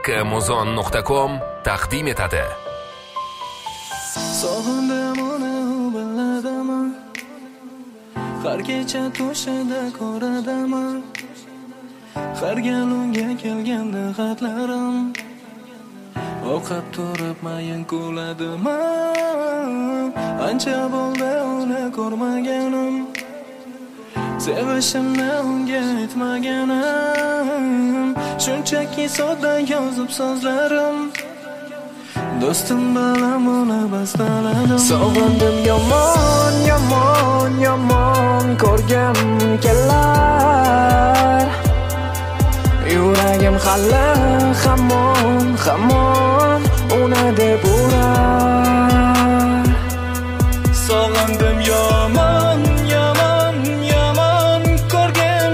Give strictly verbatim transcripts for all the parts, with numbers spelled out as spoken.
Muzon nuqta com taqdim etadi. Sog'indim uni biladaman, har kecha to'shada ko'radaman, har gal unga kelganda xatlarim, ovqat turib mayin ko'ladiman. Ancha bo'ldi uni ko'rmaganim, sevishimni unga aytmaganim, shunchaki sodda yozib so'zlarim, do'stim bilan uni bastaladim. Sog'indim yomon, yomon, yomon ko'rgim kelar, yuragim hali hamon, hamon uni deb urar. Sog'indim yomon, yomon, yomon ko'rgim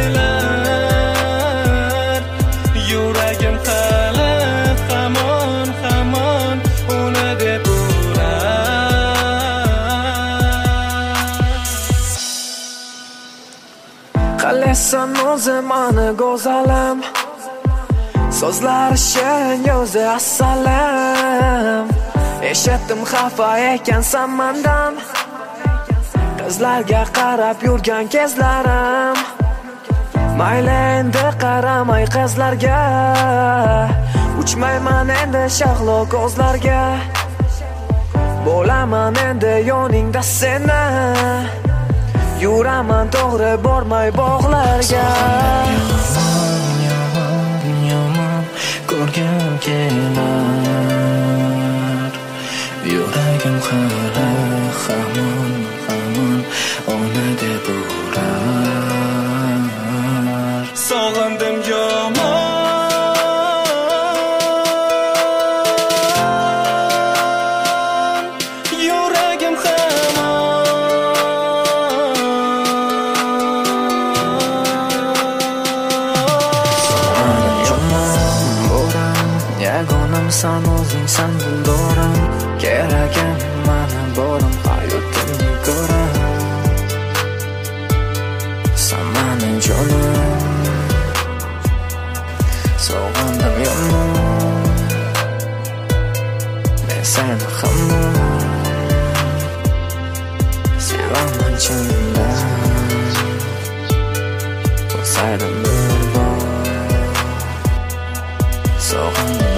kelar, yuragim hali hamon, hamon uni deb urar. Qalasan o'zim ani go'zalim, so'zlar shirin yo'zi assalam. Eshitdim xafa ekansan mendan, qizlarga qarab yurgan kezlarim. Mayli endi qaramay qizlarga, uchmayman endi shahlo ko'zlarga. Bo'laman endi yoningda seni, yuraman to'g'ri bormay bog'larga. Yomon, yomon ko'rgim kelar, yuragim hali hamon, hamon uni deb urar. Sog'indim yomon, yuragim sen o'zing, sen buldorim, keragim mani borim, hayotimni ko'ram. Sen mening jonim, sog'indim yomon, men seni hamon sevaman chindan. Bo'lsaydim bir bor, sog'indim